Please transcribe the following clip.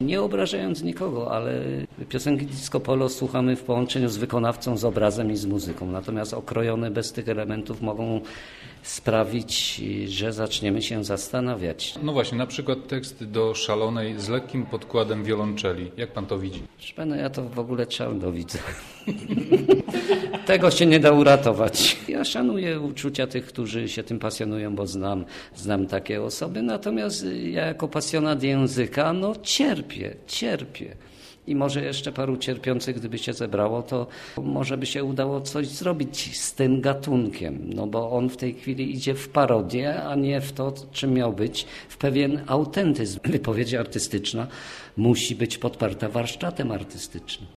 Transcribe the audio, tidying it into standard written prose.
Nie obrażając nikogo, ale piosenki disco polo słuchamy w połączeniu z wykonawcą, z obrazem i z muzyką. Natomiast okrojone bez tych elementów mogą sprawić, że zaczniemy się zastanawiać. No właśnie, na przykład tekst do Szalonej z lekkim podkładem wiolonczeli. Jak pan to widzi? Proszę pana, ja to w ogóle czarno widzę. Tego się nie da uratować. Ja szanuję uczucia tych, którzy się tym pasjonują, bo znam takie osoby. Natomiast ja jako pasjonat języka, cierpię. I może jeszcze paru cierpiących, gdyby się zebrało, to może by się udało coś zrobić z tym gatunkiem. No bo on w tej chwili idzie w parodię, a nie w to, czym miał być, w pewien autentyzm. Wypowiedź artystyczna musi być podparta warsztatem artystycznym.